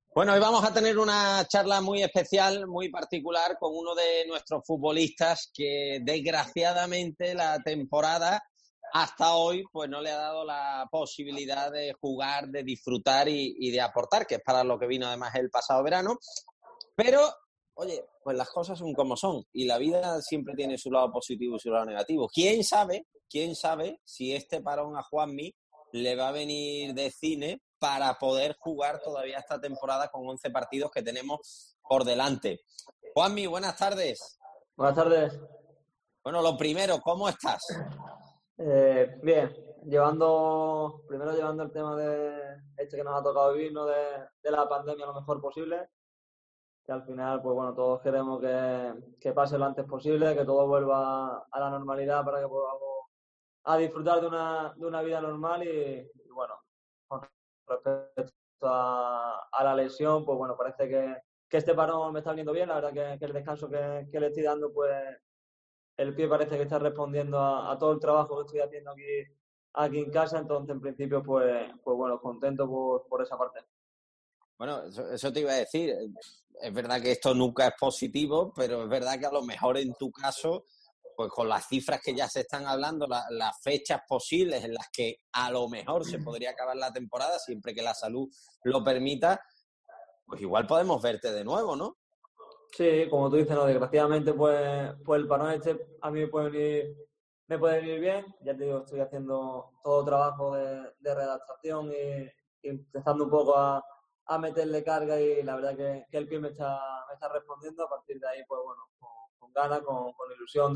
Bueno, hoy vamos a tener una charla muy especial, muy particular, con uno de nuestros futbolistas que desgraciadamente la temporada hasta hoy pues no le ha dado la posibilidad de jugar, de disfrutar y de aportar, que es para lo que vino además el pasado verano. Pero, oye, pues las cosas son como son y la vida siempre tiene su lado positivo y su lado negativo. ¿Quién sabe si este parón a Juanmi le va a venir de cine para poder jugar todavía esta temporada con 11 partidos que tenemos por delante? Juanmi, buenas tardes. Buenas tardes. Bueno, lo primero, ¿cómo estás? Bien, primero llevando el tema de este que nos ha tocado vivir, ¿no? de la pandemia lo mejor posible, que al final, pues bueno, todos queremos que pase lo antes posible, que todo vuelva a la normalidad para que podamos a disfrutar de una vida normal y bueno, con respecto a la lesión, pues bueno, parece que este parón me está viniendo bien, la verdad que el descanso que le estoy dando, pues el pie parece que está respondiendo a todo el trabajo que estoy haciendo aquí en casa, entonces en principio pues bueno, contento por esa parte. Bueno, eso te iba a decir. Es verdad que esto nunca es positivo, pero es verdad que a lo mejor en tu caso, pues con las cifras que ya se están hablando, las fechas posibles en las que a lo mejor se podría acabar la temporada, siempre que la salud lo permita, pues igual podemos verte de nuevo, ¿no? Sí, como tú dices, no, desgraciadamente pues el parón este a mí me puede venir bien, ya te digo, estoy haciendo todo trabajo de redactación y empezando un poco a meterle carga y la verdad que el pie me está respondiendo, a partir de ahí pues bueno, con ganas, con ilusión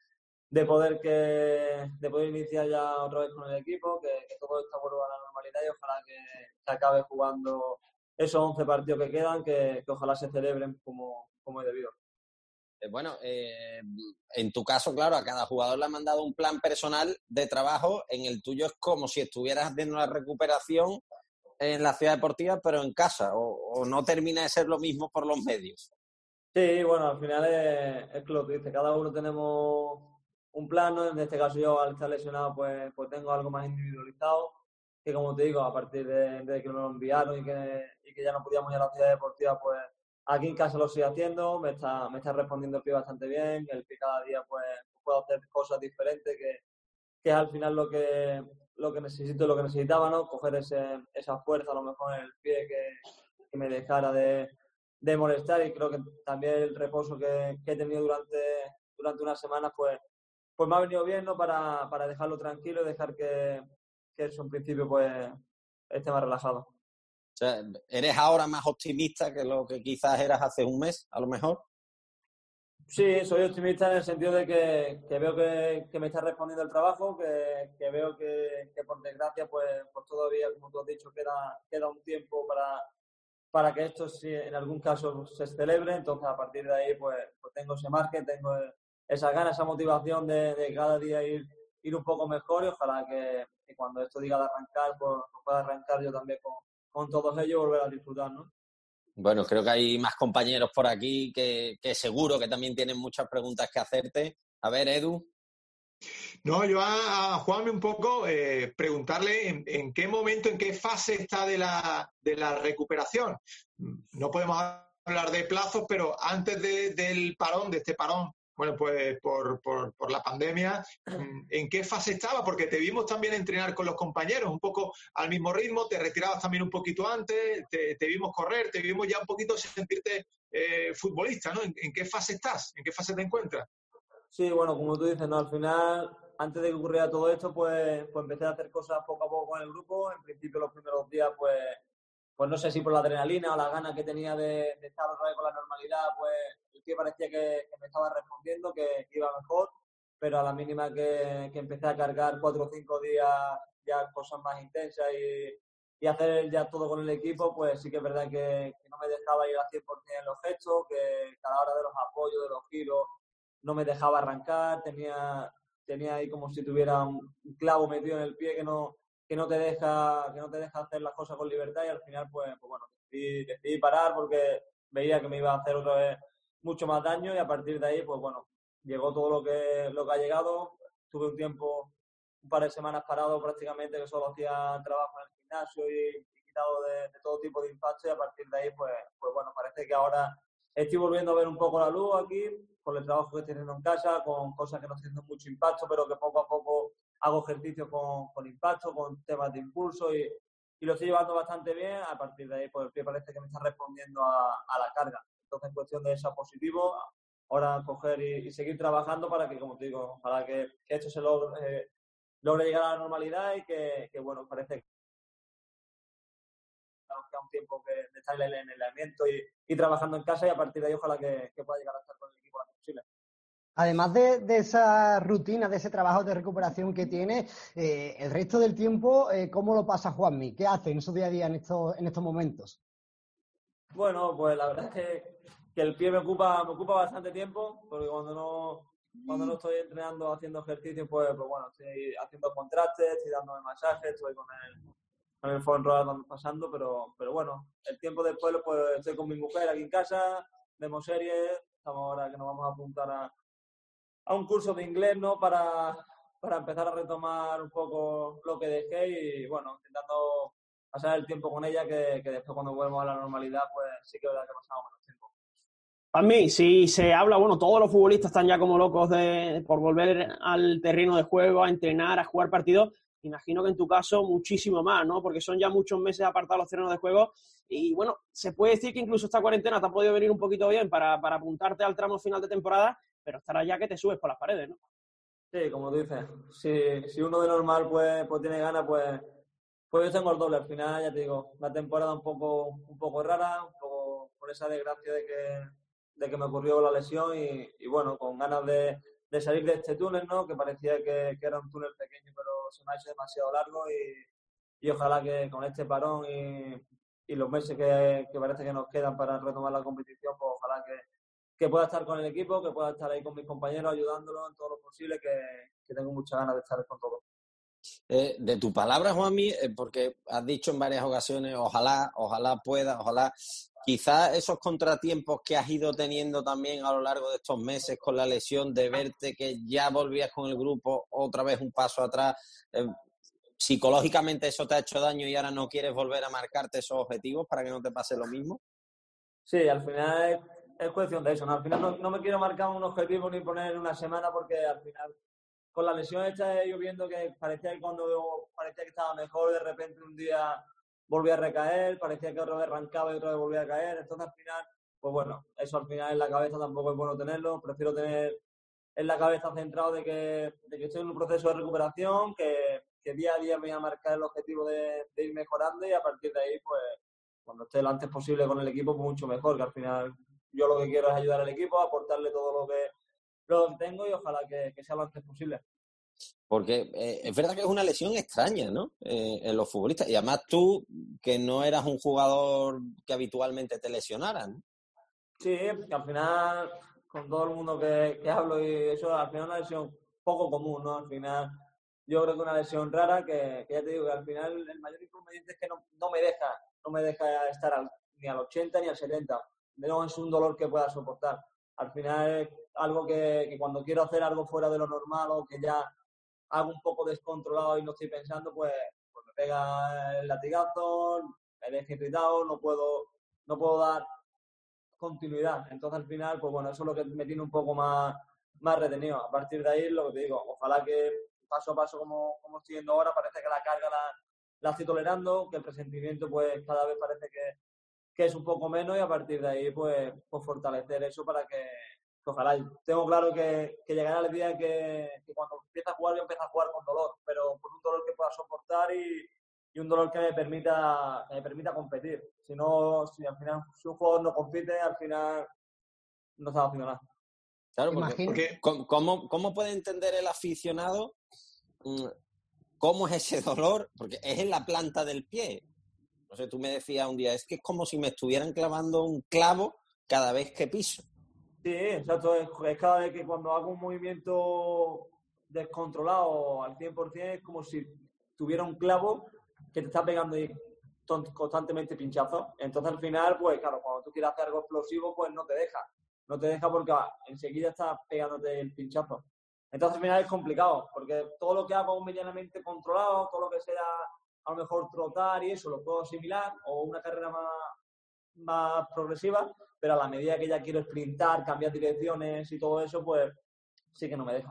de poder iniciar ya otra vez con el equipo, que todo esto vuelva a la normalidad y ojalá que se acabe jugando esos 11 partidos que quedan, que ojalá se celebren como es debido. Bueno, en tu caso, claro, a cada jugador le han mandado un plan personal de trabajo. En el tuyo es como si estuvieras haciendo una recuperación en la ciudad deportiva, pero en casa, o no termina de ser lo mismo por los medios. Sí, bueno, al final es que lo que dice, cada uno tenemos un plan, ¿no? En este caso yo al estar lesionado pues tengo algo más individualizado, que como te digo, a partir de que me lo enviaron y que ya no podíamos ir a la ciudad deportiva, pues aquí en casa lo estoy haciendo, me está respondiendo el pie bastante bien, el pie cada día pues puedo hacer cosas diferentes, que es al final lo que necesito, lo que necesitaba, ¿no? Coger esa fuerza a lo mejor en el pie que me dejara de molestar y creo que también el reposo que he tenido durante unas semanas pues me ha venido bien, ¿no? Para dejarlo tranquilo y dejar que eso en principio pues esté más relajado. O sea, ¿eres ahora más optimista que lo que quizás eras hace un mes, a lo mejor? Sí, soy optimista en el sentido de que veo que me está respondiendo el trabajo, que veo que por desgracia pues todavía, como tú has dicho, queda un tiempo para que esto si en algún caso se celebre, entonces a partir de ahí pues tengo ese margen, tengo esa gana, esa motivación de cada día ir un poco mejor y ojalá que cuando esto diga de arrancar, pues pueda arrancar yo también con todos ellos y volver a disfrutar, ¿no? Bueno, creo que hay más compañeros por aquí que seguro que también tienen muchas preguntas que hacerte. A ver, Edu. No, yo a Juanme un poco preguntarle en qué momento, en qué fase está de la recuperación. No podemos hablar de plazos, pero antes del parón, de este parón, bueno, pues por la pandemia, ¿en qué fase estaba? Porque te vimos también entrenar con los compañeros, un poco al mismo ritmo, te retirabas también un poquito antes, te vimos correr, te vimos ya un poquito sentirte futbolista, ¿no? ¿En qué fase estás? ¿En qué fase te encuentras? Sí, bueno, como tú dices, ¿no? Al final, antes de que ocurriera todo esto, pues empecé a hacer cosas poco a poco con el grupo. En principio, los primeros días, pues no sé si por la adrenalina o la gana que tenía de estar otra vez con la normalidad, pues el pie parecía que me estaba respondiendo, que iba mejor, pero a la mínima que empecé a cargar 4 o 5 días ya cosas más intensas y hacer ya todo con el equipo, pues sí que es verdad que no me dejaba ir al 100% en los gestos, que a la hora de los apoyos, de los giros, no me dejaba arrancar, tenía ahí como si tuviera un clavo metido en el pie que no te deja hacer las cosas con libertad y al final pues bueno, decidí parar porque veía que me iba a hacer otra vez mucho más daño y a partir de ahí pues bueno, llegó todo lo que ha llegado. Tuve un par de semanas parado prácticamente, que solo hacía trabajo en el gimnasio y estado de todo tipo de impactos y a partir de ahí, pues bueno, parece que ahora estoy volviendo a ver un poco la luz aquí, con el trabajo que estoy haciendo en casa, con cosas que no estoy haciendo mucho impacto, pero que poco a poco hago ejercicio con impacto, con temas de impulso y lo estoy llevando bastante bien. A partir de ahí, pues el pie parece que me está respondiendo a la carga. Entonces, en cuestión de eso positivo, ahora coger y seguir trabajando para que, como te digo, ojalá que esto se logre llegar a la normalidad y que bueno, parece que queda un tiempo de estar en el aislamiento y trabajando en casa y a partir de ahí ojalá que pueda llegar a estar con el equipo lo antes posible. Además de esa rutina, de ese trabajo de recuperación que tiene, el resto del tiempo, ¿cómo lo pasa Juanmi? ¿Qué hace en su día a día en estos momentos? Bueno, pues la verdad es que el pie me ocupa bastante tiempo, porque cuando no estoy entrenando, haciendo ejercicio, pues bueno, estoy haciendo contrastes, estoy dándome masajes, estoy con el foam roller pasando, pero bueno, el tiempo después pues estoy con mi mujer aquí en casa, vemos series, estamos ahora que nos vamos a apuntar a un curso de inglés, ¿no? Para empezar a retomar un poco lo que dejé y bueno, intentando pasar el tiempo con ella, que después cuando volvemos a la normalidad, pues sí que es verdad que pasamos menos tiempo. Para mí, si se habla, bueno, todos los futbolistas están ya como locos por volver al terreno de juego, a entrenar, a jugar partidos. Imagino que en tu caso muchísimo más, ¿no? Porque son ya muchos meses apartados los terrenos de juego y, bueno, se puede decir que incluso esta cuarentena te ha podido venir un poquito bien para apuntarte al tramo final de temporada, pero estará ya que te subes por las paredes, ¿no? Sí, como tú dices, si uno de normal pues tiene ganas, pues yo tengo el doble. Al final, ya te digo, una temporada un poco rara, un poco por esa desgracia de que me ocurrió la lesión y bueno, con ganas de salir de este túnel, ¿no? Que parecía que era un túnel pequeño, pero se me ha hecho demasiado largo y ojalá que con este parón y los meses que parece que nos quedan para retomar la competición, pues ojalá que pueda estar con el equipo, que pueda estar ahí con mis compañeros ayudándolos en todo lo posible, que tengo muchas ganas de estar con todos. De tu palabra, Juanmi, porque has dicho en varias ocasiones, ojalá pueda, ojalá. Quizás esos contratiempos que has ido teniendo también a lo largo de estos meses con la lesión, de verte que ya volvías con el grupo otra vez un paso atrás, psicológicamente eso te ha hecho daño y ahora no quieres volver a marcarte esos objetivos para que no te pase lo mismo. Sí, al final es cuestión de eso, ¿no? Al final no me quiero marcar un objetivo ni poner una semana porque al final con la lesión esta yo viendo que parecía que estaba mejor, de repente un día volví a recaer, parecía que otra vez arrancaba y otra vez volvía a caer, entonces al final, pues bueno, eso al final en la cabeza tampoco es bueno tenerlo, prefiero tener en la cabeza centrado de que estoy en un proceso de recuperación, que día a día me voy a marcar el objetivo de ir mejorando y a partir de ahí, pues cuando esté lo antes posible con el equipo, pues mucho mejor, que al final yo lo que quiero es ayudar al equipo, aportarle todo lo que tengo y ojalá que sea lo antes posible. Porque es verdad que es una lesión extraña, ¿no? En los futbolistas. Y además tú, que no eras un jugador que habitualmente te lesionaran, ¿no? Sí, que al final, con todo el mundo que hablo y eso, al final es una lesión poco común, ¿no? Al final, yo creo que una lesión rara que ya te digo que al final el mayor inconveniente es que no me deja estar ni al 80 ni al 70. No es un dolor que pueda soportar. Al final es algo que cuando quiero hacer algo fuera de lo normal o que ya hago un poco descontrolado y no estoy pensando, pues me pega el latigazo, me deja irritado, no puedo dar continuidad. Entonces, al final, pues bueno, eso es lo que me tiene un poco más retenido. A partir de ahí, lo que te digo, ojalá que paso a paso, como estoy yendo ahora, parece que la carga la estoy tolerando, que el presentimiento, pues cada vez parece que es un poco menos y a partir de ahí, pues fortalecer eso para que ojalá. Tengo claro que llegará el día que cuando empiece a jugar, yo empiezo a jugar con dolor, pero con un dolor que pueda soportar y un dolor que me permita competir. Si al final si un jugador no compite, al final no está haciendo nada. Claro, porque ¿cómo puede entender el aficionado cómo es ese dolor? Porque es en la planta del pie. No sé, tú me decías un día, es que es como si me estuvieran clavando un clavo cada vez que piso. Sí, exacto. Es cada vez que cuando hago un movimiento descontrolado al 100%, es como si tuviera un clavo que te está pegando ahí constantemente pinchazos. Entonces, al final, pues claro, cuando tú quieres hacer algo explosivo, pues no te deja. No te deja porque enseguida está pegándote el pinchazo. Entonces, al final es complicado, porque todo lo que hago medianamente controlado, todo lo que sea a lo mejor trotar y eso lo puedo asimilar, o una carrera más progresiva, pero a la medida que ya quiero sprintar, cambiar direcciones y todo eso, pues sí que no me deja.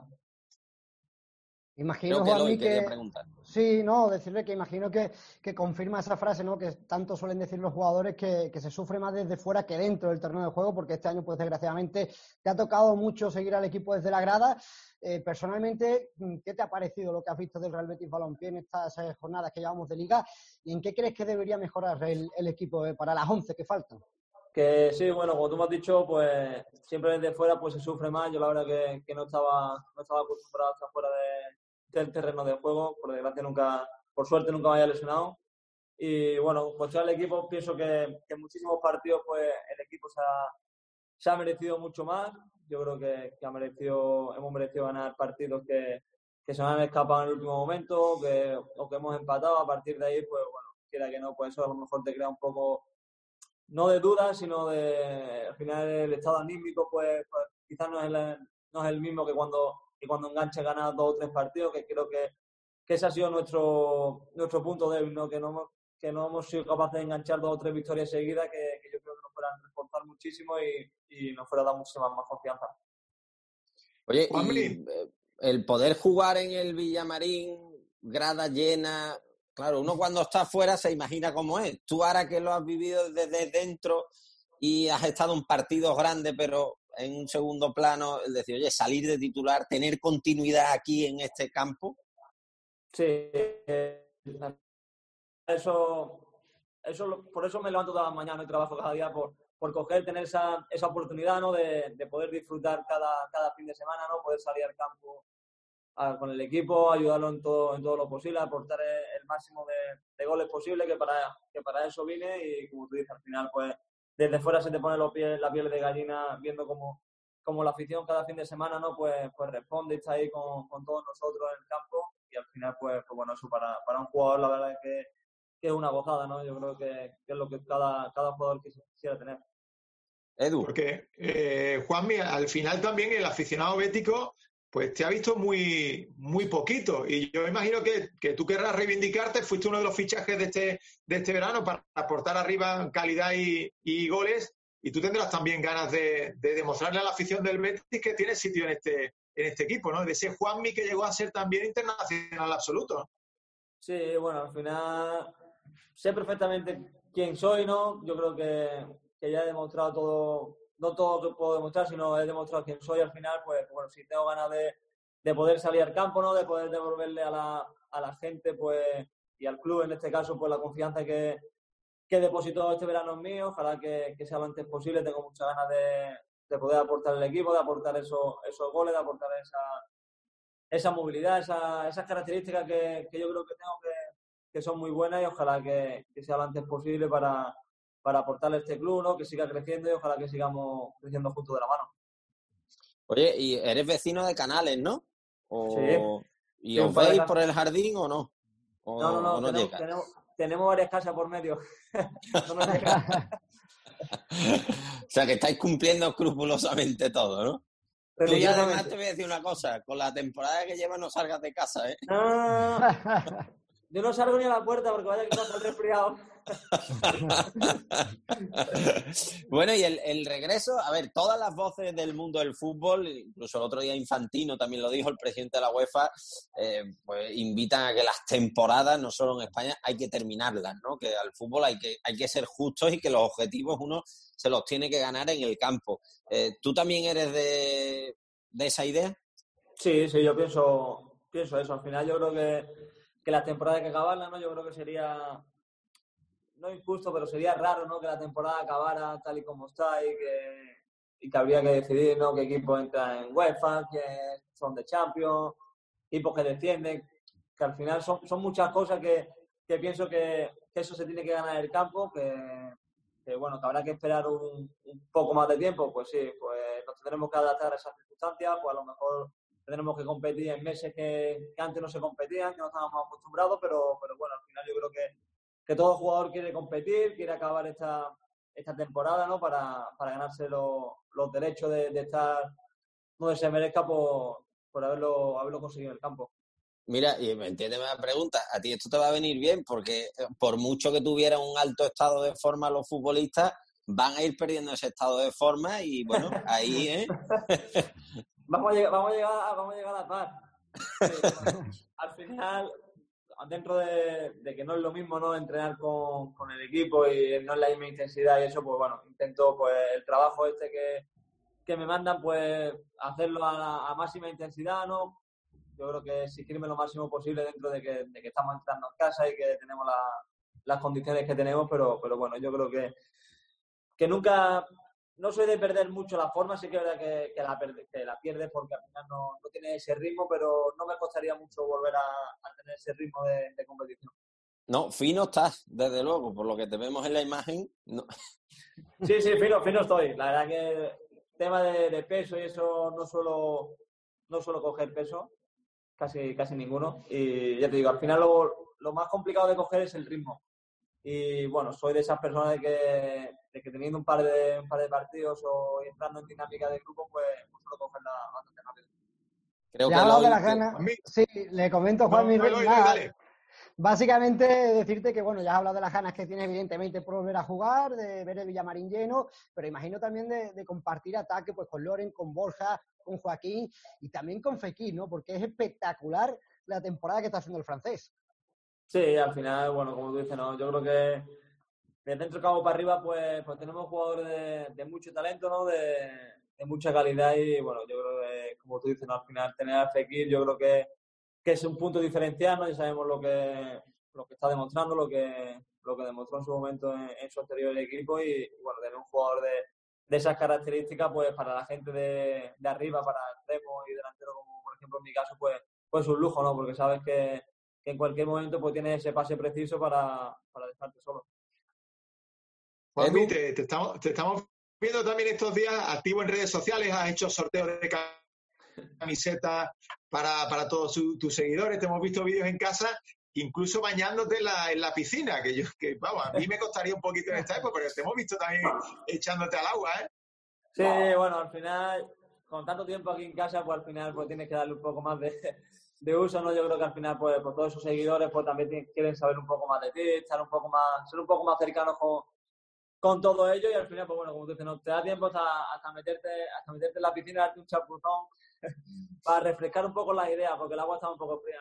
Creo Imagino, que Juanmi, Eloy quería que preguntar. sí, no, decirle que imagino que confirma esa frase, ¿no? Que tanto suelen decir los jugadores que se sufre más desde fuera que dentro del terreno de juego, porque este año, pues desgraciadamente, te ha tocado mucho seguir al equipo desde la grada. Personalmente, ¿qué te ha parecido lo que has visto del Real Betis Balompié en estas jornadas que llevamos de liga? ¿Y en qué crees que debería mejorar el equipo para las 11 que faltan? Que sí, bueno, como tú me has dicho, pues siempre desde fuera pues se sufre más. Yo la verdad que no estaba acostumbrado a estar fuera del terreno de juego. Por desgracia por suerte nunca me haya lesionado. Y bueno, pues yo al equipo pienso que en muchísimos partidos pues el equipo se ha merecido mucho más. Yo creo que hemos merecido ganar partidos que se nos han escapado en el último momento o que hemos empatado. A partir de ahí, pues bueno, quiera que no, pues eso a lo mejor te crea un poco, no de dudas, sino al final el estado anímico, pues quizás no es el mismo que cuando enganche ganas 2 o 3 partidos, que creo que ese ha sido nuestro punto débil, ¿no? Que no hemos sido capaces de enganchar 2 o 3 victorias seguidas, que yo creo que nos fueran a reforzar muchísimo y nos fuera a dar muchísima más confianza. Oye, Juanmi. y el poder jugar en el Villamarín, grada llena, claro, uno cuando está afuera se imagina cómo es. Tú ahora que lo has vivido desde dentro y has estado en partidos grandes, pero en un segundo plano, es decir, oye, salir de titular, tener continuidad aquí en este campo. Sí, por eso me levanto todas las mañanas y trabajo cada día por coger, tener esa oportunidad, ¿no? de poder disfrutar cada fin de semana, ¿no? Poder salir al campo con el equipo, ayudarlo en todo lo posible, aportar el máximo de goles posible, que para eso vine. Y como tú dices, al final, pues desde fuera se te pone la piel de gallina viendo cómo la afición cada fin de semana, ¿no? Pues responde y está ahí con todos nosotros en el campo. Y al final, pues bueno, eso para un jugador la verdad es que es una gozada, ¿no? Yo creo que es lo que cada jugador quisiera tener. Edu. Porque, Juanmi, al final también el aficionado bético pues te ha visto muy, muy poquito. Y yo imagino que tú querrás reivindicarte. Fuiste uno de los fichajes de este verano para aportar arriba calidad y goles. Y tú tendrás también ganas de demostrarle a la afición del Betis que tiene sitio en este equipo, ¿no? De ese Juanmi que llegó a ser también internacional absoluto. Sí, bueno, al final sé perfectamente quién soy, ¿no? Yo creo que ya he demostrado todo, no todo lo que puedo demostrar, sino he demostrado quién soy. Al final, pues bueno, si tengo ganas de poder salir al campo, ¿no? De poder devolverle a la gente, pues, y al club en este caso, pues la confianza que depositó este verano en mí. Ojalá que sea lo antes posible. Tengo muchas ganas de poder aportar al equipo, de aportar esos goles, de aportar esa movilidad, esas características que yo creo que tengo que son muy buenas, y ojalá que sea lo antes posible para aportarle a este club, ¿no? Que siga creciendo y ojalá que sigamos creciendo juntos de la mano. Oye, y eres vecino de Canales, ¿no? Sí. ¿Y Sí, os veis por el jardín o no? No, tenemos varias casas por medio. No nos llega. O sea, que estáis cumpliendo escrupulosamente todo, ¿no? Tú ya además te voy a decir una cosa, con la temporada que llevas no salgas de casa, ¿eh? No. Yo no salgo ni a la puerta porque vaya que pasa el resfriado. Bueno, y el regreso, a ver, todas las voces del mundo del fútbol, incluso el otro día Infantino también lo dijo, el presidente de la UEFA, pues invitan a que las temporadas, no solo en España, hay que terminarlas, ¿no? Que al fútbol hay que ser justos y que los objetivos uno se los tiene que ganar en el campo. ¿Tú también eres de esa idea? Sí, yo pienso eso. Al final yo creo que las temporadas hay que acabarlas, ¿no? Yo creo que sería, no injusto, pero sería raro, ¿no? Que la temporada acabara tal y como está y que habría que decidir, ¿no? Qué equipo entra en UEFA, que son de Champions, equipos que descienden, que al final son muchas cosas que pienso que eso se tiene que ganar en el campo, que bueno, que habrá que esperar un poco más de tiempo. Pues sí, pues nos tendremos que adaptar a esas circunstancias, pues a lo mejor tendremos que competir en meses que antes no se competían, que no estábamos acostumbrados, pero bueno, al final yo creo que todo jugador quiere competir, quiere acabar esta temporada, ¿no? Para ganarse los derechos de estar donde se merezca por haberlo conseguido en el campo. Mira, y entiéndeme la pregunta, a ti esto te va a venir bien porque por mucho que tuvieran un alto estado de forma los futbolistas, van a ir perdiendo ese estado de forma y bueno, ahí, Vamos a llegar a la paz. Sí, bueno, al final, dentro de que no es lo mismo, ¿no?, entrenar con el equipo y no es la misma intensidad y eso, pues bueno, intento pues el trabajo que me mandan, pues hacerlo a máxima intensidad, ¿no? Yo creo que exigirme lo máximo posible dentro de que estamos entrando en casa y que tenemos las condiciones que tenemos, pero bueno, yo creo que nunca, no soy de perder mucho la forma, sí que es verdad que la pierdes porque al final no tiene ese ritmo, pero no me costaría mucho volver a tener ese ritmo de competición. No, fino estás, desde luego, por lo que te vemos en la imagen. No. Sí, fino estoy. La verdad que tema de peso y eso no suelo coger peso, casi ninguno. Y ya te digo, al final lo más complicado de coger es el ritmo. Y bueno, soy de esas personas de que teniendo un par de partidos o entrando en dinámica de grupo, pues suelo cogerla bastante rápido. Creo ya que ha hablado de las ganas. Sí, le comento a Juan Dale. Básicamente decirte que, bueno, ya has hablado de las ganas que tienes evidentemente por volver a jugar, de ver el Villamarín lleno, pero imagino también de compartir ataque pues con Loren, con Borja, con Joaquín y también con Fekir, ¿no? Porque es espectacular la temporada que está haciendo el francés. Sí, al final, bueno, como tú dices, ¿no? Yo creo que de dentro del campo para arriba, pues tenemos jugadores de mucho talento, ¿no? De mucha calidad y, bueno, yo creo que, como tú dices, ¿no?, al final tener a Fekir, yo creo que es un punto diferencial, ¿no? Ya sabemos lo que está demostrando, lo que demostró en su momento en su anterior equipo y, bueno, tener un jugador de esas características, pues para la gente de arriba, para extremo y delantero, como por ejemplo en mi caso, pues es un lujo, ¿no? Porque sabes que en cualquier momento pues tienes ese pase preciso para dejarte solo. Juanmi, te estamos viendo también estos días activo en redes sociales, has hecho sorteos de camisetas para todos tus seguidores, te hemos visto vídeos en casa, incluso bañándote en la piscina, que vamos, a mí me costaría un poquito en esta época, pero te hemos visto también echándote al agua, ¿eh? Sí, bueno, al final, con tanto tiempo aquí en casa, pues al final pues tienes que darle un poco más de uso, ¿no? Yo creo que al final, pues todos esos seguidores pues también quieren saber un poco más de ti, ser un poco más cercanos con todo ello y al final, pues bueno, como tú dices, no te da tiempo hasta meterte en la piscina, darte un chapuzón para refrescar un poco las ideas, porque el agua está un poco fría,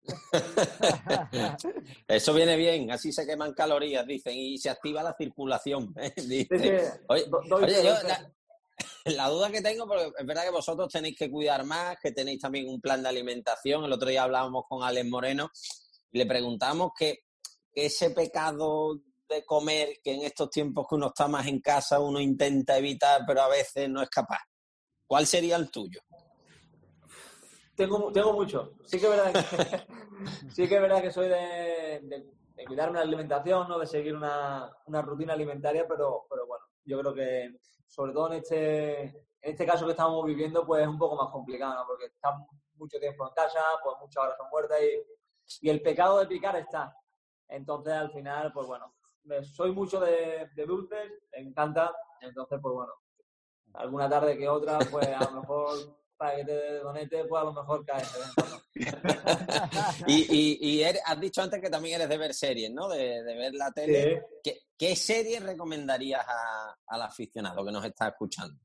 ¿eh? Eso viene bien, así se queman calorías, dicen, y se activa la circulación. Dicen. Sí. Oye, yo la duda que tengo, porque es verdad que vosotros tenéis que cuidar más, que tenéis también un plan de alimentación. El otro día hablábamos con Alex Moreno y le preguntamos que ese pecado de comer, que en estos tiempos que uno está más en casa, uno intenta evitar, pero a veces no es capaz. ¿Cuál sería el tuyo? Tengo mucho. Sí que es verdad que soy de cuidarme la alimentación, ¿no? De seguir una rutina alimentaria, pero bueno, yo creo que sobre todo en este caso que estamos viviendo, pues es un poco más complicado, ¿no? Porque estamos mucho tiempo en casa, pues muchas horas son muertas y el pecado de picar está. Entonces, al final, pues bueno, soy mucho de dulces, me encanta, entonces, pues bueno, alguna tarde que otra, pues a lo mejor para que te donete, pues a lo mejor cae. Y has dicho antes que también eres de ver series, ¿no? De ver la tele. Sí. ¿Qué serie recomendarías al aficionado que nos está escuchando?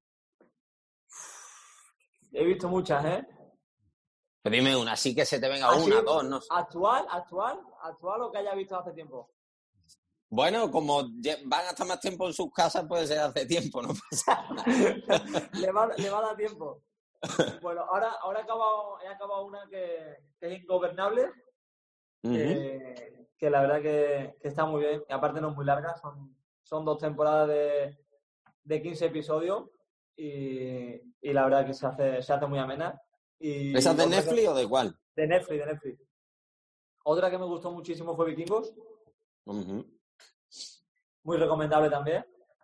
He visto muchas, ¿eh? Pero dime una, así que se te venga una, dos, no sé. ¿Actual o que haya visto hace tiempo? Bueno, como van a estar más tiempo en sus casas, puede ser hace tiempo, no pasa nada. le va a dar tiempo. Bueno, ahora he acabado una que es Ingobernable, que la verdad que está muy bien. Y aparte no es muy larga, son 2 temporadas de 15 episodios y la verdad que se hace muy amena. ¿Esa es de Netflix o de cuál? De Netflix. Otra que me gustó muchísimo fue Vikingos. Muy recomendable también.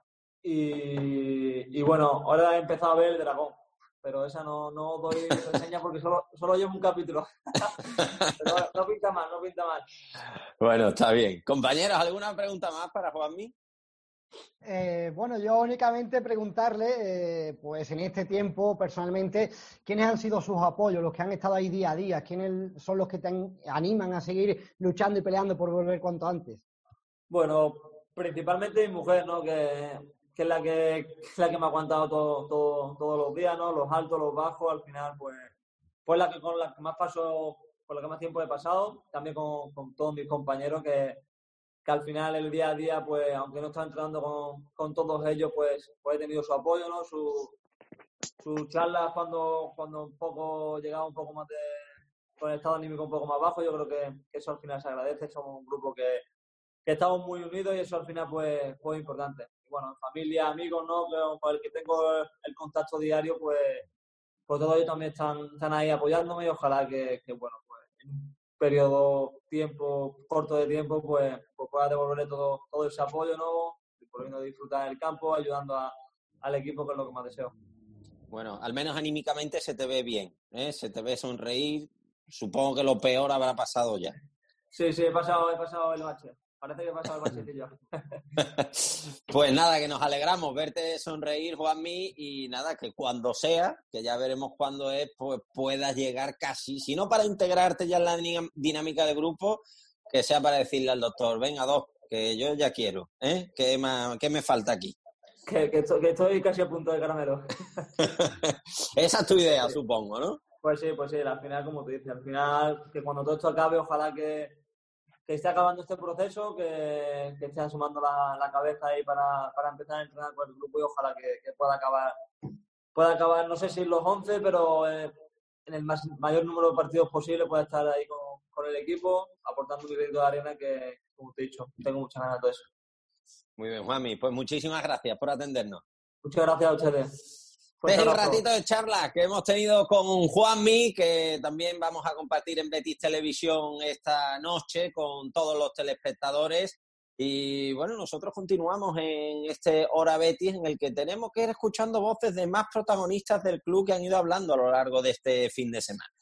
Y bueno, ahora he empezado a ver El Dragón. Pero esa no doy reseña porque solo llevo un capítulo. Pero no pinta mal. Bueno, está bien. Compañeros, ¿alguna pregunta más para Juanmi? Bueno, yo únicamente preguntarle, pues en este tiempo, personalmente, ¿quiénes han sido sus apoyos, los que han estado ahí día a día? ¿Quiénes son los que te animan a seguir luchando y peleando por volver cuanto antes? Bueno, principalmente mi mujer, ¿no? Que es la que me ha aguantado todos los días, ¿no? Los altos, los bajos, al final, pues la que con la que más paso, con la que más tiempo he pasado, también con todos mis compañeros que al final el día a día, pues aunque no estaba entrenando con todos ellos, pues he tenido su apoyo, ¿no? Sus charlas cuando un poco llegaba un poco más con el estado anímico un poco más bajo, yo creo que eso al final se agradece. Somos un grupo que estamos muy unidos y eso al final pues es importante. Y bueno, familia, amigos, ¿no? Con el que tengo el contacto diario, pues todos ellos también están ahí apoyándome y ojalá que bueno, pues en un periodo corto de tiempo, pues pueda devolverle todo ese apoyo, ¿no? Y volviendo a disfrutar el campo, ayudando al equipo, que es lo que más deseo. Bueno, al menos anímicamente se te ve bien, ¿eh? Se te ve sonreír. Supongo que lo peor habrá pasado ya. Sí, he pasado el bache. Parece que he pasado el bachecillo. Pues nada, que nos alegramos verte sonreír, Juanmi, y nada, que cuando sea, que ya veremos cuándo es, pues puedas llegar casi, si no para integrarte ya en la dinámica de grupo, que sea para decirle al doctor, venga, Doc, que yo ya quiero, ¿eh? ¿Qué me falta aquí? Que estoy casi a punto de caramelo. Esa es tu idea, supongo, ¿no? Pues sí, al final, como tú dices, al final, que cuando todo esto acabe, ojalá que esté acabando este proceso, que esté sumando la cabeza ahí para empezar a entrenar con el grupo y ojalá que pueda acabar, no sé si en los 11, pero en el mayor número de partidos posible pueda estar ahí con el equipo, aportando un granito de arena que, como te he dicho, tengo muchas ganas de eso. Muy bien, Juanmi, pues muchísimas gracias por atendernos. Muchas gracias a ustedes. Es el ratito de charla que hemos tenido con Juanmi, que también vamos a compartir en Betis Televisión esta noche con todos los telespectadores. Y bueno, nosotros continuamos en este Hora Betis, en el que tenemos que ir escuchando voces de más protagonistas del club que han ido hablando a lo largo de este fin de semana.